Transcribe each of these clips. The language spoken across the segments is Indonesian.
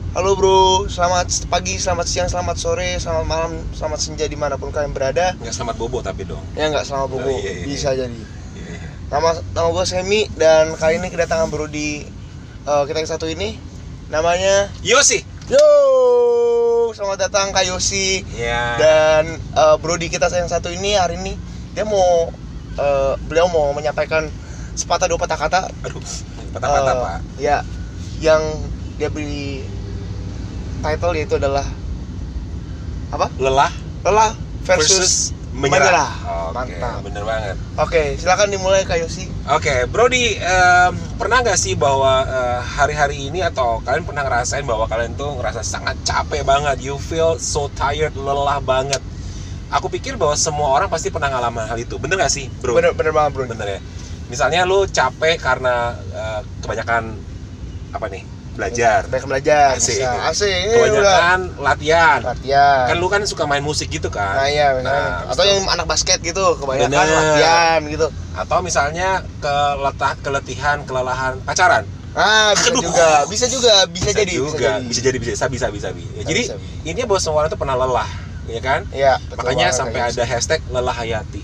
Halo bro, selamat pagi, selamat siang, selamat sore, selamat malam, selamat senja dimanapun kalian berada. Nggak selamat bobo tapi dong. Ya nggak selamat bobo, iya. bisa jadi. Iya. Nama gue Semi dan kali ini kedatangan bro di kita yang satu ini. Namanya Yosi. Yo, selamat datang Kak Yosi. Iya. Dan bro di kita yang satu ini hari ini dia mau beliau mau menyampaikan sepatah dua patah kata. Aduh, patah-patah Pak. Ya, yang dia beri title yaitu adalah apa? Lelah Lelah versus menyerah. Oke, Mantap. bener banget. Oke, silakan dimulai Kak Yosi. Oke, Brody, pernah nggak sih bahwa hari-hari ini atau kalian pernah ngerasain bahwa kalian tuh ngerasa sangat capek banget, you feel so tired, lelah banget. Aku pikir bahwa semua orang pasti pernah ngalamin hal itu, bener nggak sih, bro? Bener banget bro. Bener ya. Misalnya lu capek karena kebanyakan apa nih? Belajar. Asik. Kebanyakan latihan. Kan lu kan suka main musik gitu kan. Nah iya, misalnya. Atau yang anak basket gitu, kebanyakan Bener. latihan gitu. Atau misalnya keletihan, kelelahan pacaran. Bisa jadi. Ya, jadi intinya bahwa semua orang itu pernah lelah, ya kan? Iya. Makanya sampai ada hashtag lelah hayati.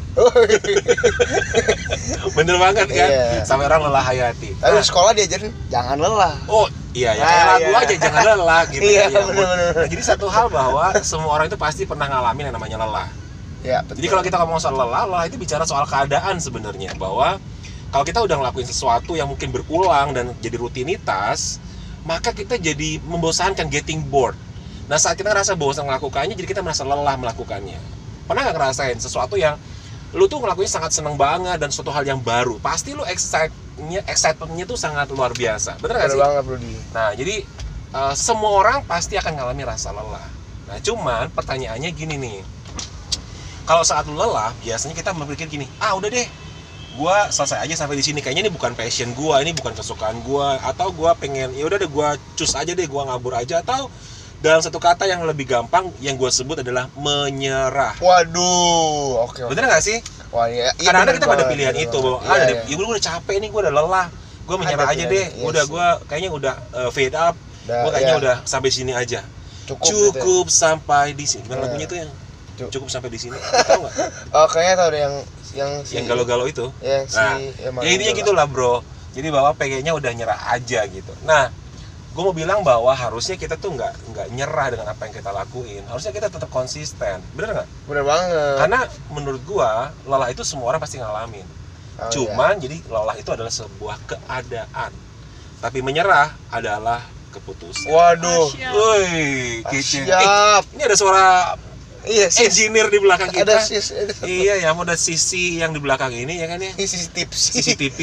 Bener banget kan? Iya. Sampai orang lelah hayati. Tapi sekolah diajarin jangan lelah. Oh iya ya, kayak lagu aja jangan lelah gitu. Iya, ya. bener. Nah, jadi satu hal bahwa semua orang itu pasti pernah ngalamin yang namanya lelah. Ya, betul. Jadi kalau kita ngomong soal lelah itu bicara soal keadaan sebenarnya, bahwa kalau kita udah ngelakuin sesuatu yang mungkin berulang dan jadi rutinitas, maka kita jadi membosankan, getting bored. Nah, saat kita ngerasa bosan melakukannya, jadi kita merasa lelah melakukannya. Pernah nggak ngerasain sesuatu yang lu tuh ngelakuin sangat seneng banget dan suatu hal yang baru, pasti lu excitementnya tuh sangat luar biasa, bener nggak sih? Bener banget Brody. Nah, jadi semua orang pasti akan ngalami rasa lelah. Nah, cuman pertanyaannya gini nih, kalau saat lu lelah, biasanya kita berpikir gini, udah deh, gue selesai aja sampai di sini. Kayaknya ini bukan passion gue, ini bukan kesukaan gue, atau gue pengen, ya udah deh, gue cus aja deh, gue ngabur aja. Atau dalam satu kata yang lebih gampang yang gue sebut adalah menyerah. Waduh, oke. Bener nggak sih? Wah, iya. Kadang-kadang kita pada pilihan itu, bahwa iya. gue udah capek nih, gue udah lelah, gue menyerah aja deh. Gue kayaknya udah fade up, gue kayaknya udah sampai sini aja. Cukup sampai di sini. Gimana lagunya tuh yang cukup sampai di sini? Tahu nggak? Oh, kayaknya tahu deh yang galau-galau itu. Ya, intinya gitulah bro. Jadi bahwa pengennya udah nyerah aja gitu. Nah, gue mau bilang bahwa harusnya kita tuh nggak nyerah dengan apa yang kita lakuin. Harusnya kita tetap konsisten. Bener nggak? Bener banget. Karena menurut gue lelah itu semua orang pasti ngalamin. Cuman jadi lelah itu adalah sebuah keadaan. Tapi menyerah adalah keputusan. Waduh. Woi, kece. Ini ada suara engineer di belakang kita. Iya ya, ada sisi yang di belakang ini ya kan ya. CCTV.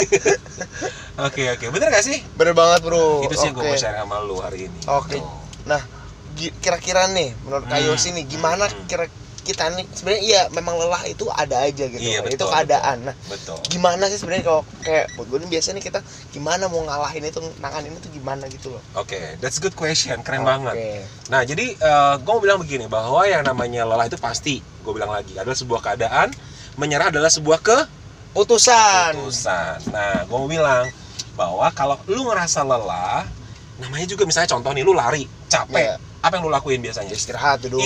Oke, bener gak sih? Bener banget bro. Itu sih yang gue mau share sama lu hari ini. Oke. Nah, kira-kira nih menurut Kak Yosi nih, gimana kita nih sebenarnya iya memang lelah itu ada aja gitu. Iya, itu keadaan. Nah, betul. Gimana sih sebenarnya kalau kayak buat gue biasanya nih kita gimana mau ngalahin itu, nanganin itu gimana gitu loh. Oke, that's a good question, keren banget. Nah, jadi gue mau bilang begini, bahwa yang namanya lelah itu pasti, gue bilang lagi, adalah sebuah keadaan, menyerah adalah sebuah keputusan. Nah, gue mau bilang bahwa kalau lu ngerasa lelah, namanya juga misalnya contoh nih, lu lari, capek. Apa yang lu lakuin biasanya? Istirahat dulu.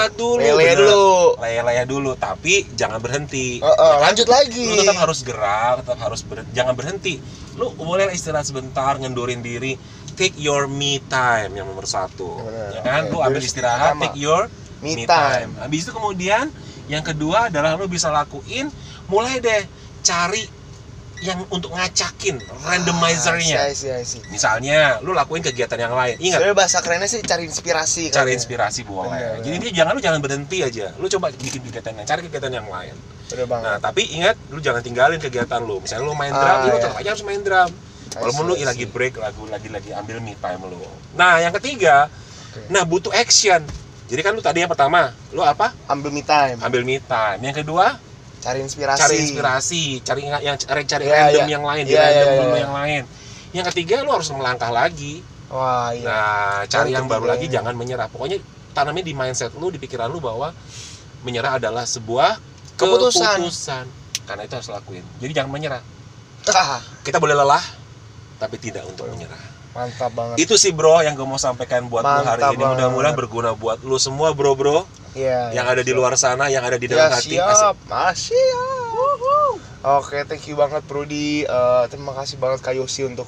Leyeh dulu, tapi jangan berhenti. Lanjut lagi. Lu tetap harus gerak, jangan berhenti. Lu boleh istirahat sebentar, ngendurin diri. Take your me time yang nomor 1. Ya kan? Lu ambil istirahat, take your me time. Habis itu kemudian yang kedua adalah lu bisa lakuin, mulai deh cari yang untuk ngacakin randomizer-nya. Misalnya, lu lakuin kegiatan yang lain. Ingat. Sebenarnya bahasa kerennya sih cari inspirasi. Cari inspirasi boleh. Jadi lu jangan berhenti aja. Lu coba bikin kegiatan lain, cari kegiatan yang lain. Nah, tapi ingat, lu jangan tinggalin kegiatan lu. Misalnya lu main drum, lu tetap aja harus main drum. Walaupun lu lagi break, lagi ambil me time lu. Nah, yang ketiga, butuh action. Jadi kan lu tadi yang pertama, lu apa? Ambil me time. Yang kedua, cari inspirasi, cari random yang lain, yang lain. Yang ketiga, lu harus melangkah lagi. Wah, iya. Nah, cari yang baru lagi, jangan menyerah. Pokoknya tanamin di mindset lu, di pikiran lu bahwa menyerah adalah sebuah keputusan. Karena itu harus lakuin. Jadi jangan menyerah. Kita boleh lelah, tapi tidak untuk menyerah. Mantap banget. Itu sih bro yang gue mau sampaikan buat lu hari ini. Mudah-mudahan berguna buat lu semua bro. Iya. Yang ada di luar sana, yang ada di dalam hati. Siap. Masih. Oke, thank you banget Brody. Terima kasih banget Kak Yosi untuk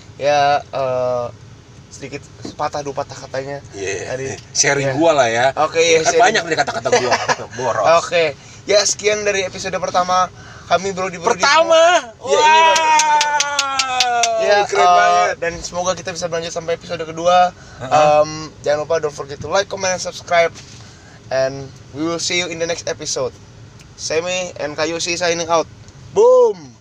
sedikit dua patah katanya. Iya. Sharing gua lah ya. Oke, ya. Kan banyak nih kata-kata gua. Boros. Oke. Ya, sekian dari episode pertama kami Brody. Pertama. Ya, keren banget. Dan semoga kita bisa berlanjut sampai episode kedua. Jangan lupa don't forget to like, comment, and subscribe. And we will see you in the next episode. Semi and Kayushi signing out. Boom.